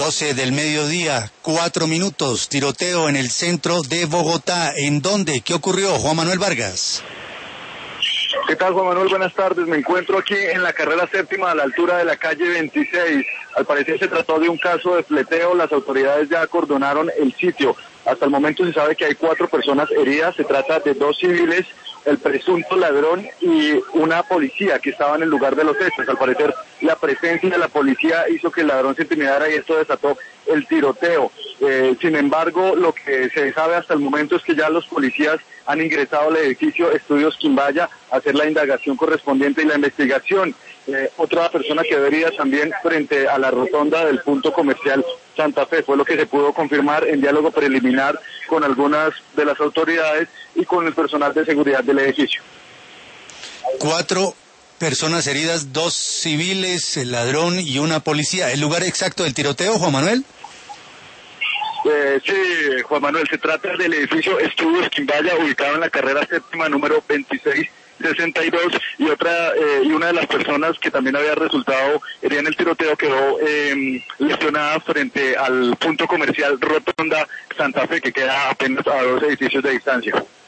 12 del mediodía, 4 minutos, tiroteo en el centro de Bogotá. ¿En dónde? ¿Qué ocurrió, Juan Manuel Vargas? ¿Qué tal, Juan Manuel? Buenas tardes. Me encuentro aquí en la carrera séptima a la altura de la calle 26. Al parecer se trató de un caso de fleteo. Las autoridades ya acordonaron el sitio. Hasta el momento se sabe que hay 4 personas heridas. Se trata de 2 civiles, el presunto ladrón y una policía que estaba en el lugar de los hechos. Al parecer la presencia de la policía hizo que el ladrón se intimidara y esto desató el tiroteo. Sin embargo, lo que se sabe hasta el momento es que ya los policías han ingresado al edificio Estudios Quimbaya a hacer la indagación correspondiente y la investigación. Otra persona quedó herida también frente a la rotonda del punto comercial Santa Fe. Fue lo que se pudo confirmar en diálogo preliminar con algunas de las autoridades y con el personal de seguridad del edificio. 4 personas heridas, 2 civiles, el ladrón y una policía. ¿El lugar exacto del tiroteo, Juan Manuel? Sí, Juan Manuel, se trata del edificio Estudios Quimbaya, ubicado en la carrera séptima número 2662, y una de las personas que también había resultado herida en el tiroteo quedó lesionada frente al punto comercial Rotonda Santa Fe, que queda apenas a 2 edificios de distancia.